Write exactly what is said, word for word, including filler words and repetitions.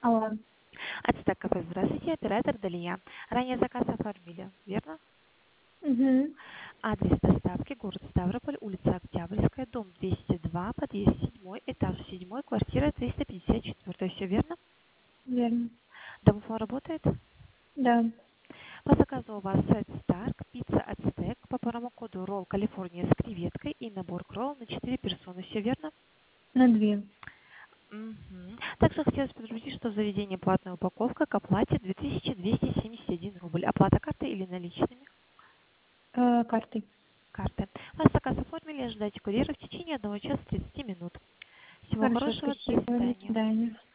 Алло. Ацтек кафе, здравствуйте, оператор Далия. Ранее заказ оформили, верно? Угу. Адрес доставки город Ставрополь, улица Октябрьская, дом двести два, подъезд седьмой, этаж седьмой, квартира триста пятьдесят четыре. Все верно? Верно. Домофон работает? Да. По заказу у вас сет Старк, пицца Ацтек по промокоду ролл Калифорния с креветкой и набор кролл на четыре персоны. Все верно? На две. Мгм. Также хотелось предупредить, что в заведении платная упаковка к оплате две тысячи двести семьдесят один рубль. Оплата картой или наличными? Э, картой. Карты. Вас заказ оформили, ожидайте курьера в течение одного часа тридцати минут. Всего Хорошо, хорошего, до спасибо. До свидания. свидания.